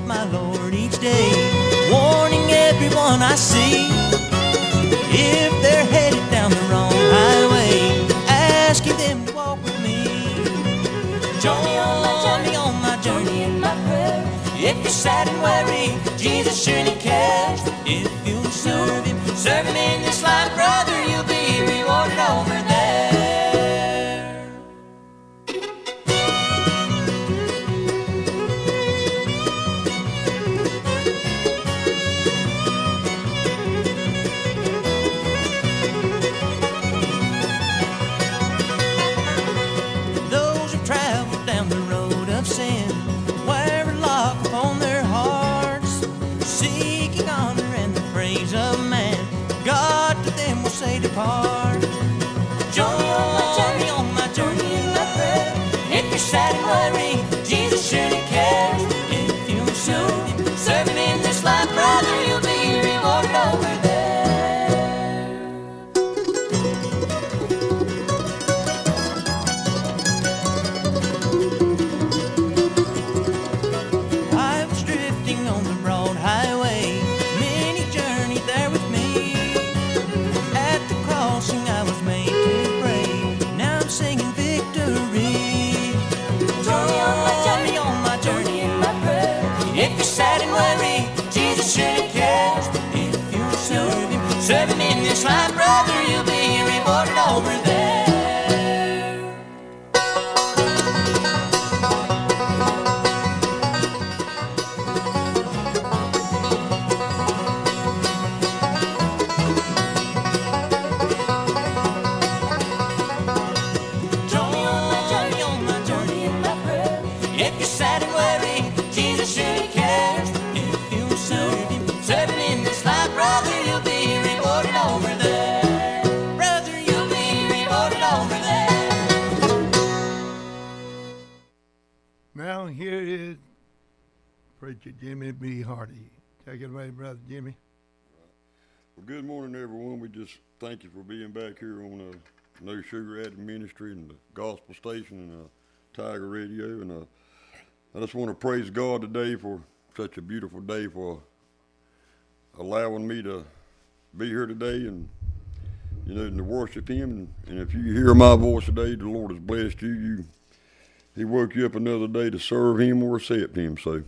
with my Lord each day, warning everyone I see, if they're headed down the wrong highway, asking them to walk with me. Join me on my journey in my prayer. If you're sad and weary, Jesus surely cares. If you'll serve Him in this life, brother, you'll be rewarded over there. Those who travel down the road of sin, wear a lock upon their hearts, seeking honor and the praise of man, God to them will say depart. Join me on my journey in my prayer. If you're sad and worried, Jesus surely cares. If you'll serve Him in this life, brother, you'll be rewarded over there. I was drifting on the broad highway, many journeyed there with me. At the crossing I was made to pray, now I'm singing victory. Join me on my journey in my prayer. If you're sad and worried, Jesus surely cares. If you serve Him in this life, brother, you'll be rewarded over there. Join me on my journey in my prayer. If you're sad and worried, Jesus surely cares. If you serve Him in this life, brother, you'll be rewarded over there. Brother, you'll be rewarded over there. Now here is Preacher Jimmy B. Hardy. Take it away, Brother Jimmy. Well, good morning, everyone. We just thank you for being back here on No Sugar Added Ministry and the Gospel Station and Tiger Radio. And I just want to praise God today for such a beautiful day, for allowing me to be here today and, and to worship Him. And if you hear my voice today, the Lord has blessed you. He woke you up another day to serve Him or accept Him. So,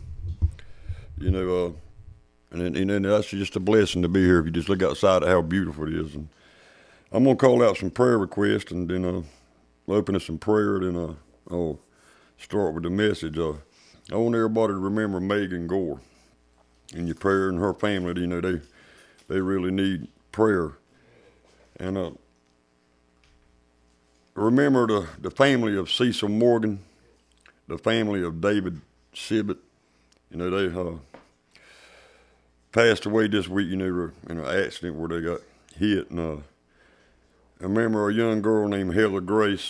and that's just a blessing to be here if you just look outside at how beautiful it is. And I'm going to call out some prayer requests and then open us some prayer. Then I'll start with the message. I want everybody to remember Megan Gore in your prayer and her family. They really need prayer. And remember the family of Cecil Morgan, the family of David Sibbett. They passed away this week, in an accident where they got hit. And I remember a young girl named Heather Grace.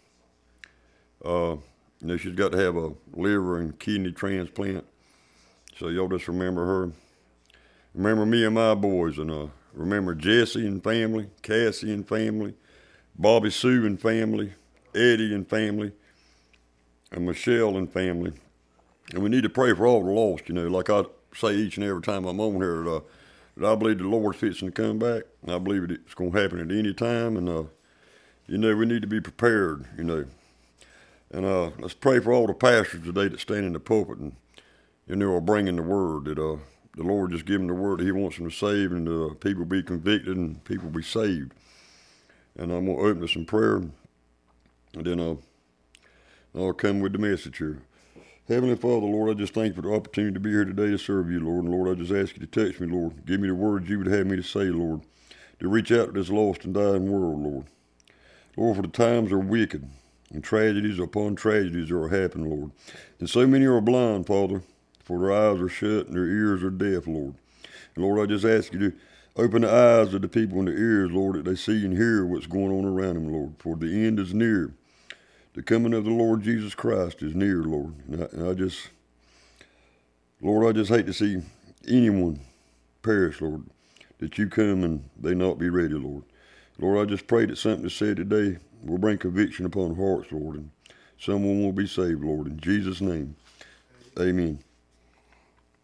She's got to have a liver and kidney transplant. So y'all just remember her. Remember me and my boys, and remember Jesse and family, Cassie and family, Bobby Sue and family, Eddie and family, and Michelle and family. And we need to pray for all the lost, like I say each and every time I'm on here, that I believe the Lord's fixing to come back. And I believe it's going to happen at any time. And, we need to be prepared, And let's pray for all the pastors today that stand in the pulpit and, are bringing the word, that the Lord just give them the word that He wants them to save, and people be convicted and people be saved. And I'm going to open us in prayer, and then I'll come with the message here. Heavenly Father, Lord, I just thank you for the opportunity to be here today to serve you, Lord. And Lord, I just ask you to touch me, Lord. Give me the words you would have me to say, Lord, to reach out to this lost and dying world, Lord. Lord, for the times are wicked, and tragedies upon tragedies are happening, Lord. And so many are blind, Father, for their eyes are shut and their ears are deaf, Lord. And Lord, I just ask you to open the eyes of the people and the ears, Lord, that they see and hear what's going on around them, Lord. For the end is near. The coming of the Lord Jesus Christ is near, Lord. And I just hate to see anyone perish, Lord, that you come and they not be ready, Lord. Lord, I just pray that something that's said today will bring conviction upon hearts, Lord, and someone will be saved, Lord. In Jesus' name, amen.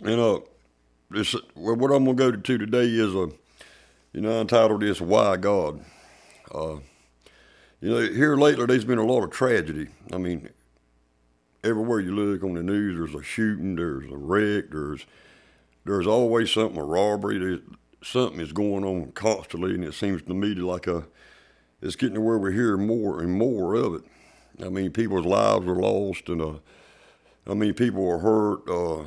And what I'm gonna go to today is I entitled this "Why God." Here lately there's been a lot of tragedy. I mean, everywhere you look on the news, there's a shooting, there's a wreck, there's always something, a robbery. Something is going on constantly, and it seems to me like it's getting to where we're hearing more and more of it. I mean, people's lives are lost, and people are hurt.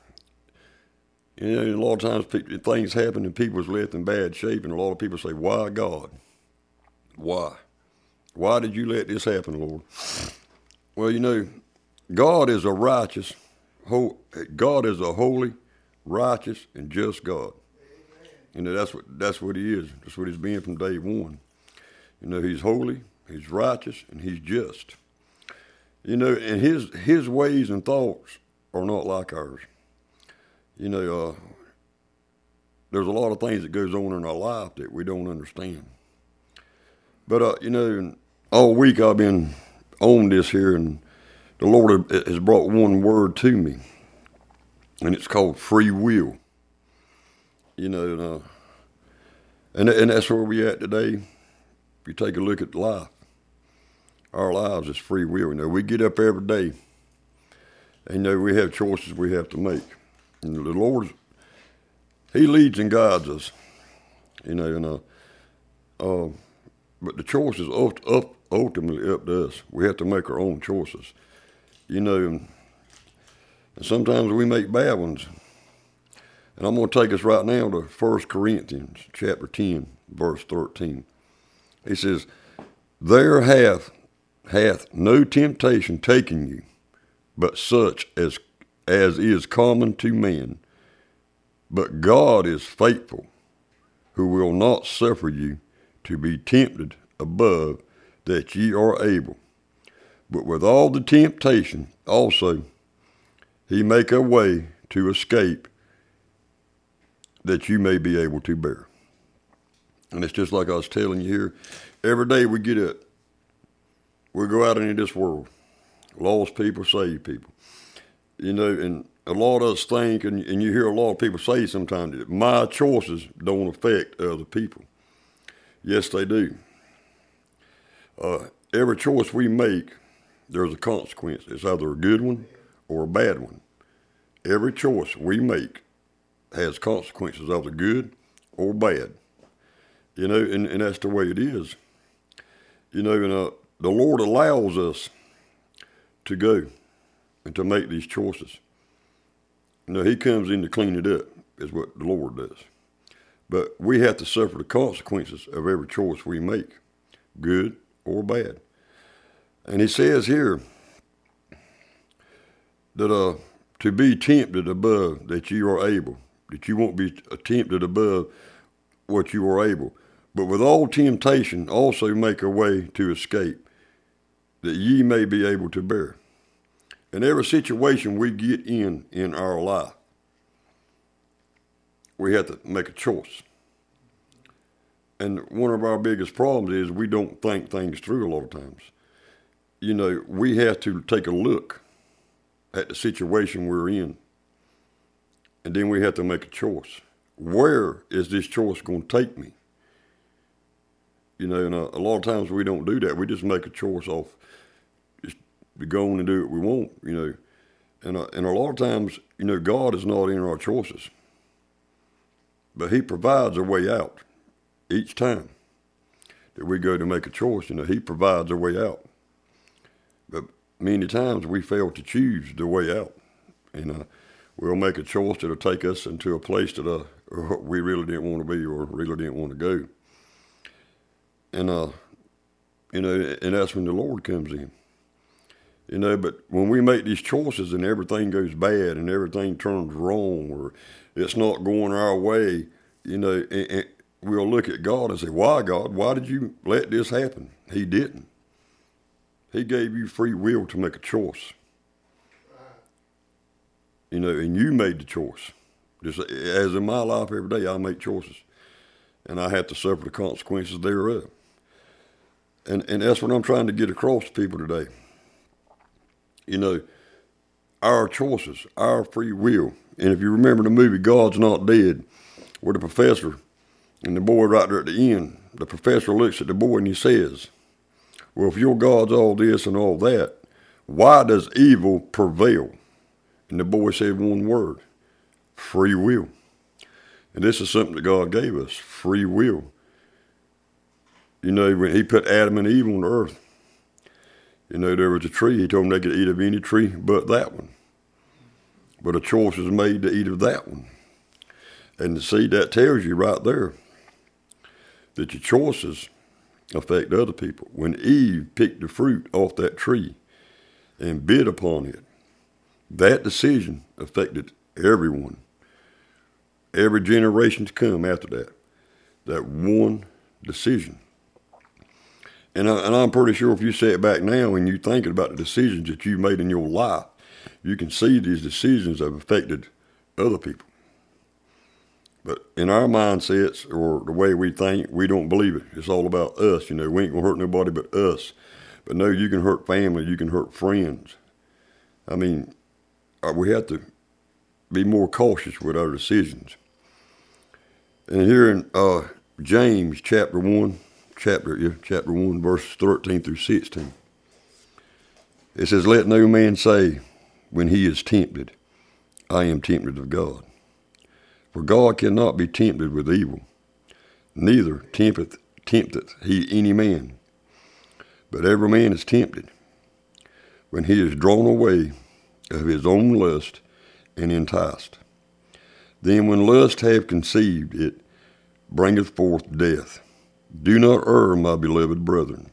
A lot of times things happen and people's left in bad shape, and a lot of people say, "Why God? Why? Why did you let this happen, Lord?" Well, God is a God is a holy, righteous, and just God. That's what He is. That's what He's been from day one. He's holy, He's righteous, and He's just. And His ways and thoughts are not like ours. There's a lot of things that goes on in our life that we don't understand. But all week I've been on this here, and the Lord has brought one word to me, and it's called free will. And that's where we at today. If you take a look at life, our lives is free will. We get up every day, and we have choices we have to make. And the Lord, He leads and guides us. But the choice is ultimately up to us. We have to make our own choices. And sometimes we make bad ones. And I'm going to take us right now to 1 Corinthians chapter 10, verse 13. He says, "There hath no temptation taken you, but such as is common to man. But God is faithful, who will not suffer you to be tempted above that ye are able. But with all the temptation also He make a way to escape, that you may be able to bear." And it's just like I was telling you here. Every day we get up, we go out into this world, lost people, saved people. And a lot of us think, and you hear a lot of people say sometimes, that my choices don't affect other people. Yes, they do. Every choice we make, there's a consequence. It's either a good one or a bad one. Every choice we make has consequences, either good or bad. And that's the way it is. And the Lord allows us to go and to make these choices. He comes in to clean it up, is what the Lord does. But we have to suffer the consequences of every choice we make, good or bad. And He says here that to be tempted above that you are able, that you won't be tempted above what you are able. But with all temptation also make a way to escape, that ye may be able to bear. In every situation we get in our life, we have to make a choice. And one of our biggest problems is we don't think things through a lot of times. We have to take a look at the situation we're in, and then we have to make a choice. Where is this choice going to take me? And a lot of times we don't do that. We just make a choice off just to go on and do what we want, And a lot of times, God is not in our choices. But He provides a way out each time that we go to make a choice. He provides a way out. But many times we fail to choose the way out. And we'll make a choice that'll take us into a place that we really didn't want to be or really didn't want to go. And and that's when the Lord comes in. But when we make these choices and everything goes bad and everything turns wrong or it's not going our way, and we'll look at God and say, "Why, God? Why did you let this happen?" He didn't. He gave you free will to make a choice. And you made the choice. Just as in my life every day, I make choices. And I have to suffer the consequences thereof. And that's what I'm trying to get across to people today. Our choices, our free will, And if you remember the movie God's Not Dead, where the professor and the boy right there at the end, the professor looks at the boy and he says, well, if your God's all this and all that, why does evil prevail? And the boy said one word, free will. And this is something that God gave us, free will. You know, when he put Adam and Eve on the earth, you know, there was a tree. He told them they could eat of any tree but that one. But a choice was made to eat of that one. And see, that tells you right there that your choices affect other people. When Eve picked the fruit off that tree and bit upon it, that decision affected everyone. Every generation to come after that. That one decision. And I'm pretty sure if you sit back now and you're thinking about the decisions that you made in your life, you can see these decisions have affected other people. But in our mindsets or the way we think, we don't believe it. It's all about us. You know, we ain't going to hurt nobody but us. But no, you can hurt family. You can hurt friends. I mean, we have to be more cautious with our decisions. And here in James chapter 1, verses 13 through 16. It says, let no man say when he is tempted, I am tempted of God. For God cannot be tempted with evil, neither tempteth he any man. But every man is tempted when he is drawn away of his own lust and enticed. Then when lust hath conceived, it bringeth forth death. Do not err, my beloved brethren.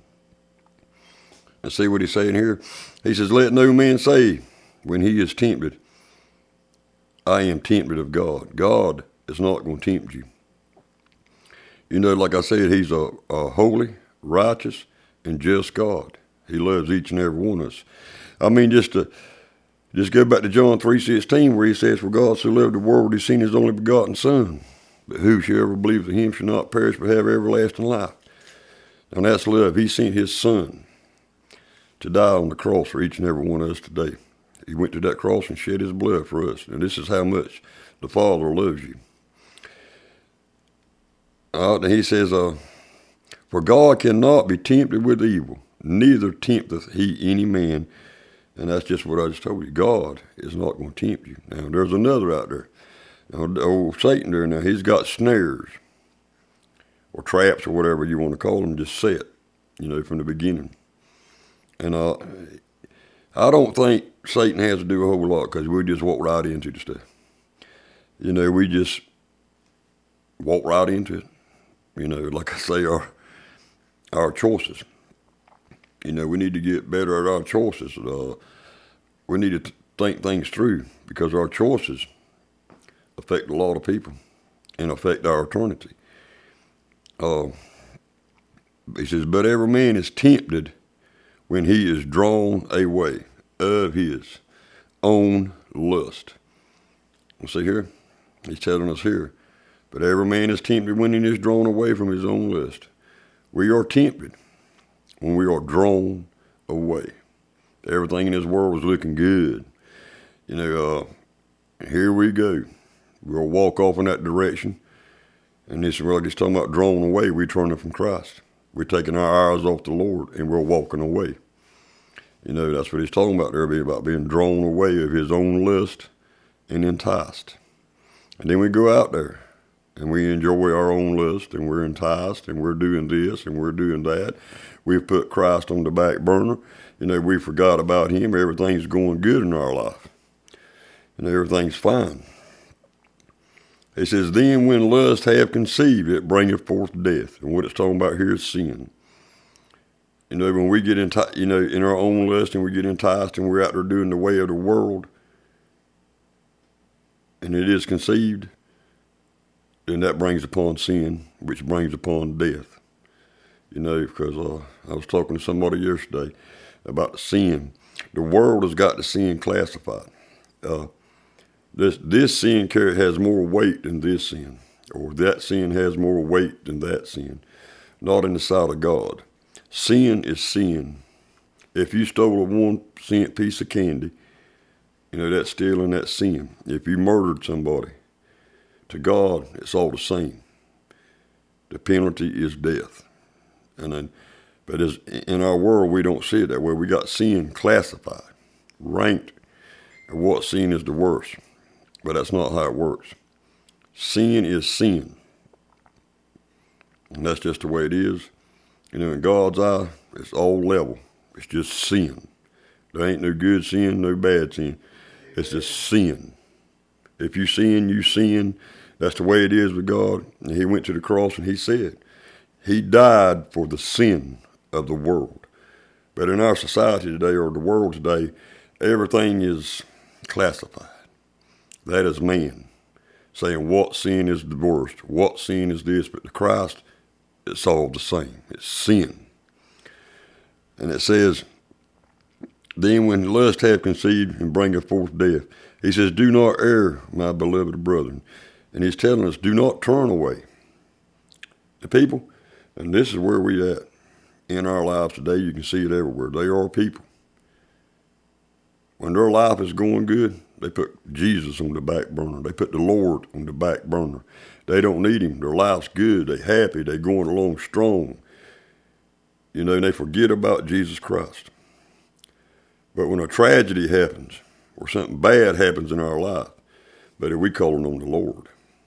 And see what he's saying here? He says, let no man say when he is tempted, I am tempted of God. God is not going to tempt you. You know, like I said, he's a holy, righteous, and just God. He loves each and every one of us. I mean, just go back to John 3:16, where he says, for God so loved the world, he sent his only begotten Son. But whosoever believes in him shall not perish but have everlasting life. And that's love. He sent his Son to die on the cross for each and every one of us today. He went to that cross and shed his blood for us. And this is how much the Father loves you. And he says, for God cannot be tempted with evil, neither tempteth he any man. And that's just what I just told you. God is not going to tempt you. Now, there's another out there. Old Satan there now, he's got snares or traps or whatever you want to call them, just set, you know, from the beginning. And I don't think Satan has to do a whole lot because we just walk right into the stuff. You know, we just walk right into it. You know, like I say, our choices. You know, we need to get better at our choices. We need to think things through because our choices affect a lot of people and affect our eternity. He says, but every man is tempted when he is drawn away of his own lust. You see here? He's telling us here, but every man is tempted when he is drawn away from his own lust. We are tempted when we are drawn away. Everything in this world was looking good. You know, here we go. We'll walk off in that direction. And this is where he's talking about drawn away. We're turning from Christ. We're taking our eyes off the Lord and we're walking away. You know, that's what he's talking about there, about being drawn away of his own lust and enticed. And then we go out there and we enjoy our own lust and we're enticed and we're doing this and we're doing that. We've put Christ on the back burner. You know, we forgot about him. Everything's going good in our life. And everything's fine. It says, then when lust have conceived, it bringeth forth death. And what it's talking about here is sin. You know, when we get in our own lust and we get enticed and we're out there doing the way of the world, and it is conceived, then that brings upon sin, which brings upon death. You know, because I was talking to somebody yesterday about sin. The world has got the sin classified. This sin has more weight than this sin, or that sin has more weight than that sin. Not in the sight of God. Sin is sin. If you stole a 1 cent piece of candy, You know, that's stealing, that's sin. If you murdered somebody, to God, it's all the same. The penalty is death. But in our world, we don't see it that way. We got sin classified, ranked, and what sin is the worst. But that's not how it works. Sin is sin. And that's just the way it is. You know, in God's eye, it's all level. It's just sin. There ain't no good sin, no bad sin. It's just sin. If you sin, you sin. That's the way it is with God. And he went to the cross and he said, he died for the sin of the world. But in our society today, or the world today, everything is classified. That is man saying what sin is the worst, what sin is this. But to Christ, it's all the same. It's sin. And it says, then when lust hath conceived and bringeth forth death, he says, do not err, my beloved brethren. And he's telling us, do not turn away. The people, and this is where we at in our lives today. You can see it everywhere. They are people. When their life is going good, they put Jesus on the back burner. They put the Lord on the back burner. They don't need him. Their life's good. They're happy. They're going along strong. You know, and they forget about Jesus Christ. But when a tragedy happens, or something bad happens in our life, but we calling on the Lord.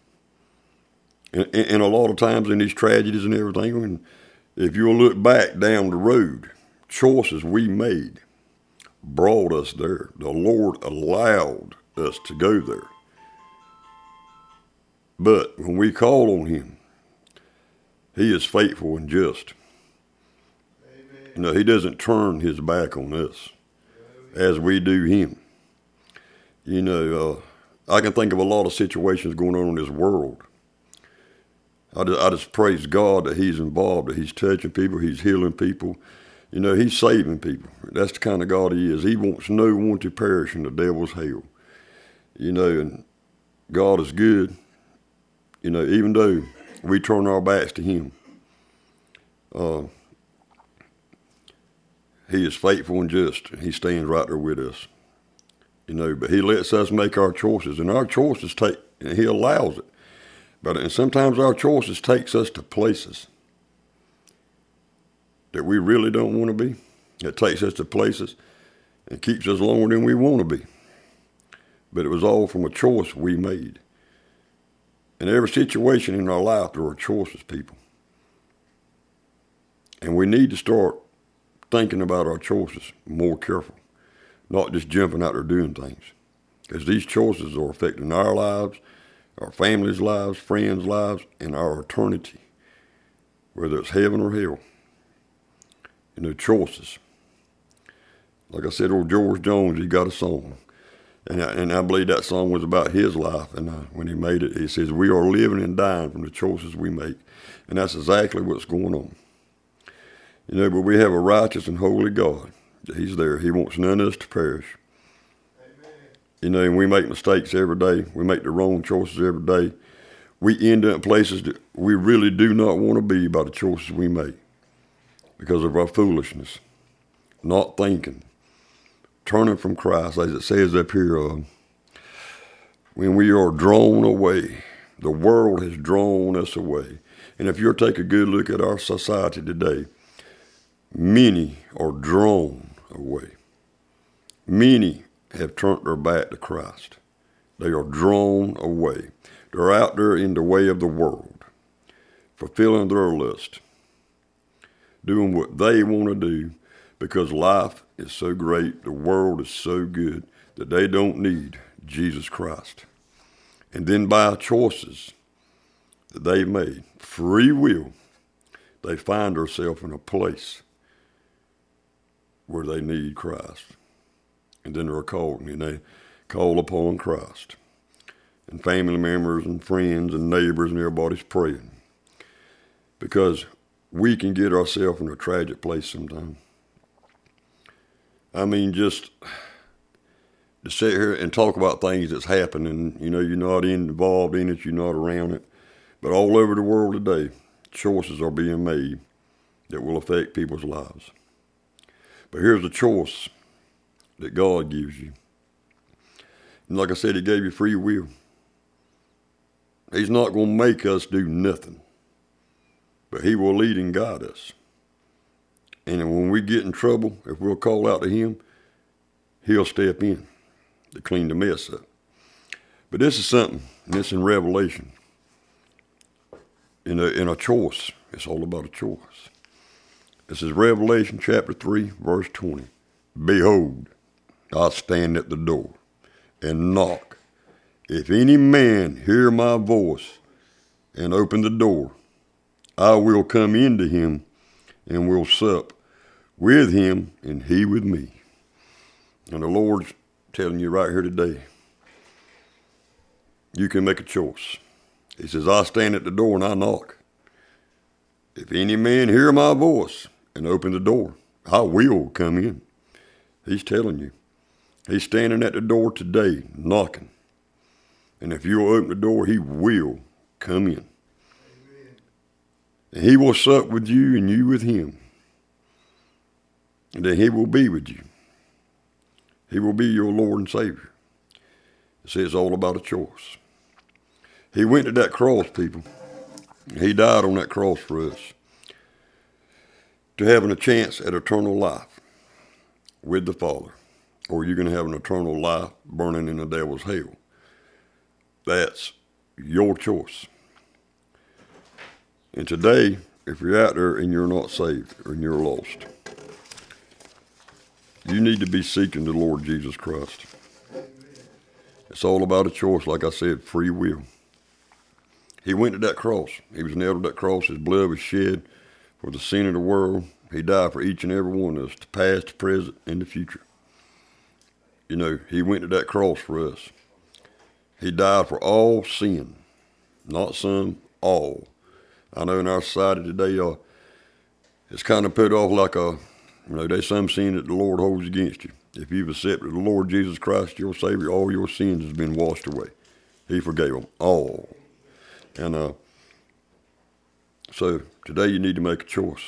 And a lot of times in these tragedies and everything, if you'll look back down the road, choices we made brought us there. The Lord allowed us to go there. But when we call on him, he is faithful and just. Amen. You know, he doesn't turn his back on us as we do him. You know, I can think of a lot of situations going on in this world. I just praise God that he's involved, that he's touching people, he's healing people. You know, he's saving people. That's the kind of God he is. He wants no one to perish in the devil's hell. You know, and God is good. You know, even though we turn our backs to him, he is faithful and just. He stands right there with us. You know, but he lets us make our choices, and our choices and he allows it. And sometimes our choices takes us to places that we really don't want to be. It takes us to places and keeps us longer than we want to be. But it was all from a choice we made. In every situation in our life, there are choices, people. And we need to start thinking about our choices more careful, not just jumping out there doing things. Because these choices are affecting our lives, our families' lives, friends' lives, and our eternity, whether it's heaven or hell. You know, choices. Like I said, old George Jones, he got a song. And I believe that song was about his life. And when he made it, he says, we are living and dying from the choices we make. And that's exactly what's going on. You know, but we have a righteous and holy God. He's there. He wants none of us to perish. You know, and we make mistakes every day. We make the wrong choices every day. We end up in places that we really do not want to be by the choices we make because of our foolishness, not thinking, turning from Christ, as it says up here, when we are drawn away. The world has drawn us away. And if you'll take a good look at our society today, many are drawn away. Many have turned their back to Christ. They are drawn away. They're out there in the way of the world, fulfilling their lust, doing what they want to do because life is so great, the world is so good that they don't need Jesus Christ. And then by choices that they've made, free will, they find themselves in a place where they need Christ. And then they're called, and they call upon Christ. And family members and friends and neighbors and everybody's praying. Because we can get ourselves in a tragic place sometimes. I mean, just to sit here and talk about things that's happening, you know, you're not involved in it, you're not around it. But all over the world today, choices are being made that will affect people's lives. But here's a choice that God gives you. And like I said, he gave you free will. He's not going to make us do nothing, but he will lead and guide us. And when we get in trouble, if we'll call out to him, he'll step in to clean the mess up. But this is something, and it's in Revelation. In a choice. It's all about a choice. This is Revelation chapter 3, verse 20. Behold, I stand at the door and knock. If any man hear my voice and open the door, I will come into him and will sup with him and he with me. And the Lord's telling you right here today, you can make a choice. He says, I stand at the door and I knock. If any man hear my voice and open the door, I will come in. He's telling you. He's standing at the door today, knocking. And if you'll open the door, he will come in. Amen. And he will sup with you and you with him. And then he will be with you. He will be your Lord and Savior. See, it's all about a choice. He went to that cross, people. He died on that cross for us. To having a chance at eternal life with the Father. Or you're going to have an eternal life burning in the devil's hell. That's your choice. And today, if you're out there and you're not saved and you're lost, you need to be seeking the Lord Jesus Christ. It's all about a choice, like I said, free will. He went to that cross. He was nailed to that cross. His blood was shed for the sin of the world. He died for each and every one of us, the past, the present, and the future. You know, he went to that cross for us. He died for all sin, not some, all. I know in our society today, it's kind of put off like there's some sin that the Lord holds against you. If you've accepted the Lord Jesus Christ, your Savior, all your sins has been washed away. He forgave them all. And so today you need to make a choice.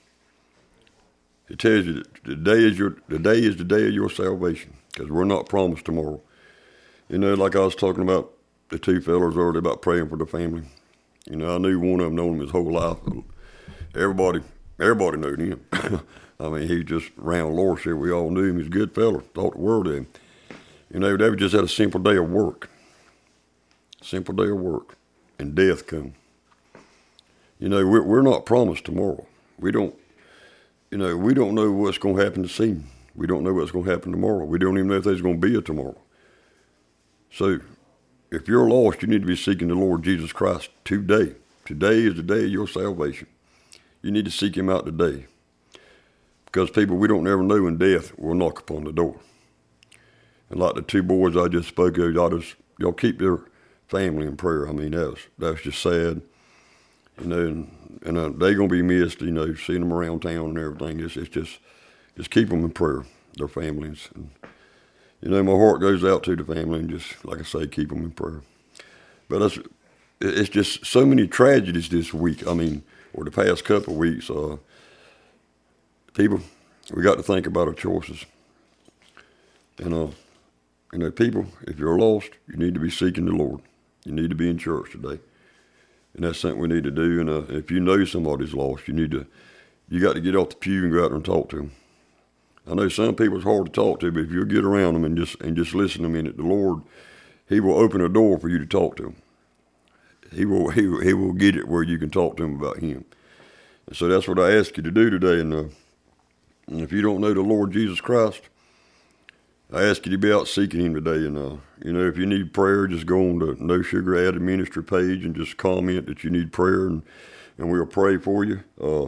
It tells you that today is the day of your salvation, because we're not promised tomorrow. You know, like I was talking about the two fellas earlier about praying for the family. You know, I knew one of them, known him his whole life. Everybody knew him. I mean, he just ran lordship. We all knew him. He's a good fella. Thought the world of him. You know, they just had a simple day of work. Simple day of work. And death come. You know, we're not promised tomorrow. We don't know what's going to happen this evening. We don't know what's going to happen tomorrow. We don't even know if there's going to be a tomorrow. So, if you're lost, you need to be seeking the Lord Jesus Christ today. Today is the day of your salvation. You need to seek him out today. Because people, we don't ever know when death will knock upon the door. And like the two boys I just spoke of, y'all keep their family in prayer. I mean, that's just sad. You know, and they're going to be missed, you know, seeing them around town and everything. It's just keep them in prayer, their families. And, you know, my heart goes out to the family and just, like I say, keep them in prayer. But it's just so many tragedies this week. I mean, or the past couple of weeks. People, we got to think about our choices. And, you know, people, if you're lost, you need to be seeking the Lord. You need to be in church today. And that's something we need to do. And if you know somebody's lost, you got to get off the pew and go out there and talk to them. I know some people it's hard to talk to, but if you get around them and just listen to them in it, the Lord, he will open a door for you to talk to them. He will get it where you can talk to them about him. And so that's what I ask you to do today. And if you don't know the Lord Jesus Christ, I ask you to be out seeking him today. And, you know, if you need prayer, just go on the No Sugar Added Ministry page and just comment that you need prayer, and we'll pray for you.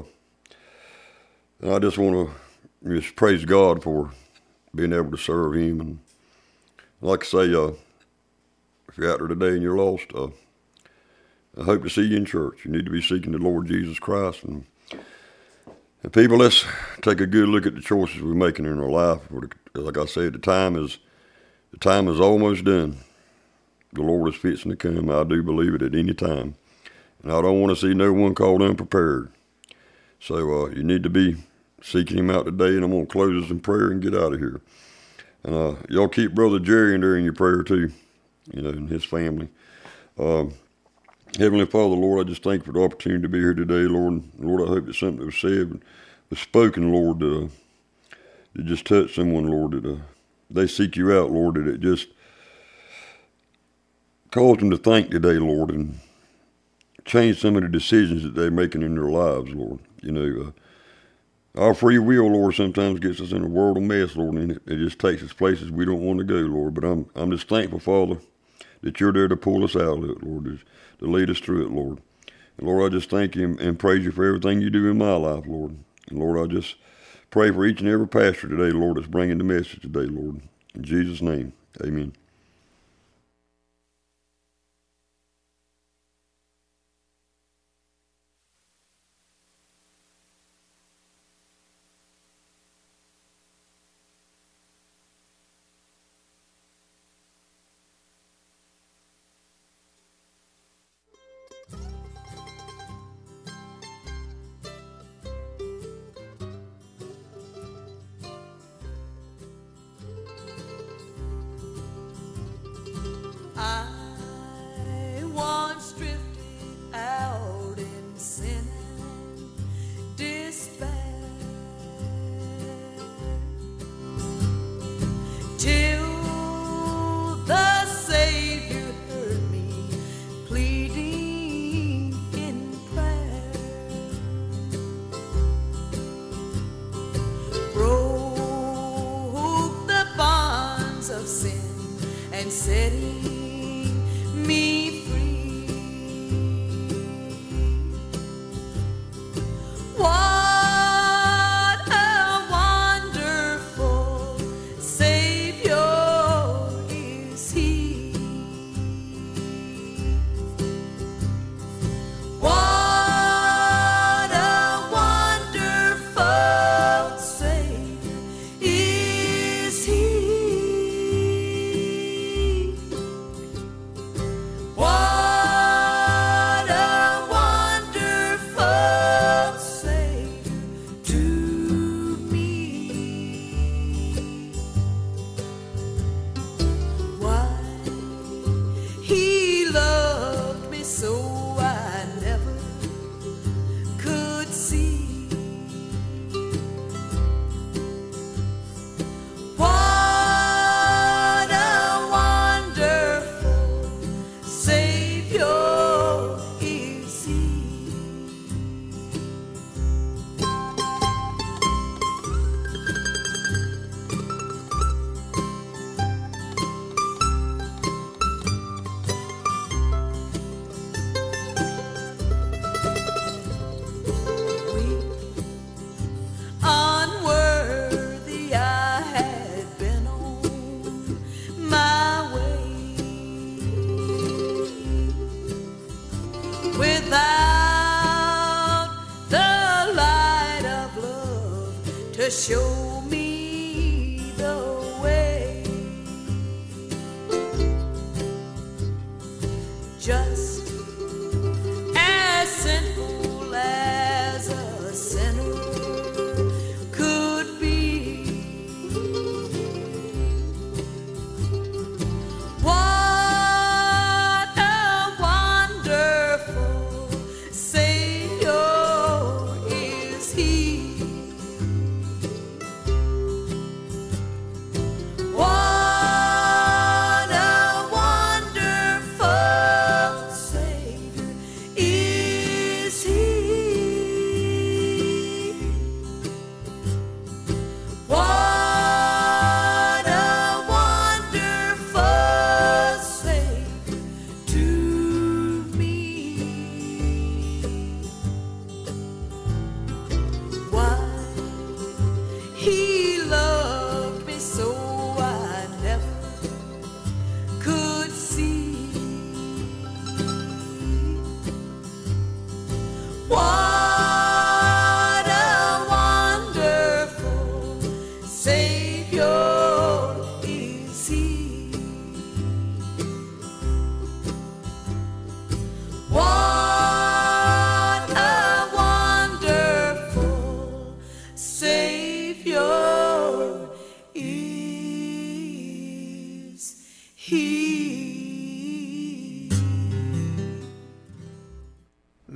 And I just want to just praise God for being able to serve him. And like I say, if you're out there today and you're lost, I hope to see you in church. You need to be seeking the Lord Jesus Christ. And people, let's take a good look at the choices we're making in our life. Like I said, the time is almost done. The Lord is fixing to come. I do believe it at any time. And I don't want to see no one called unprepared. So you need to be seeking him out today, and I'm going to close this in prayer and get out of here. And y'all keep Brother Jerry in there in your prayer too, and his family. Heavenly Father, Lord, I just thank you for the opportunity to be here today, Lord. Lord, I hope that something that was said, was spoken, Lord, that just touch someone, Lord, that they seek you out, Lord, that it just caused them to think today, Lord, and change some of the decisions that they're making in their lives, Lord. Our free will, Lord, sometimes gets us in a world of mess, Lord, and it just takes us places we don't want to go, Lord. But I'm just thankful, Father, that you're there to pull us out of it, Lord, to lead us through it, Lord. And Lord, I just thank you and praise you for everything you do in my life, Lord. And Lord, I just pray for each and every pastor today, Lord, that's bringing the message today, Lord. In Jesus' name, amen. I once drifted out in sin and despair, till the Savior heard me pleading in prayer, broke the bonds of sin and setting me free. What a wonderful Savior is He. What a wonderful Savior is He. What a wonderful Savior to me. Why He loved me so I never could see. What a wonderful Savior is He. Unworthy I had been on my way, without the light of love to show me the way. Just as sinful as a sinner could be. What a wonderful Savior is He. What a wonderful Savior.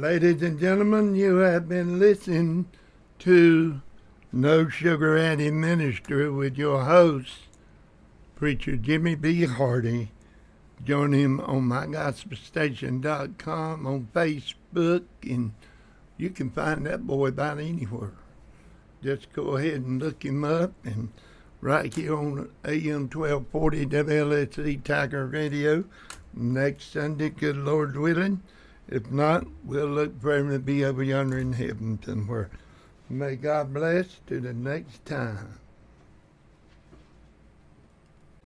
Ladies and gentlemen, you have been listening to No Sugar Added Ministry with your host, Preacher Jimmy B. Hardy. Join him on mygospelstation.com, on Facebook, and you can find that boy about anywhere. Just go ahead and look him up, and right here on AM 1240 WLSC Tiger Radio next Sunday, good Lord willing. If not, we'll look for him to be over yonder in heaven somewhere. May God bless to the next time.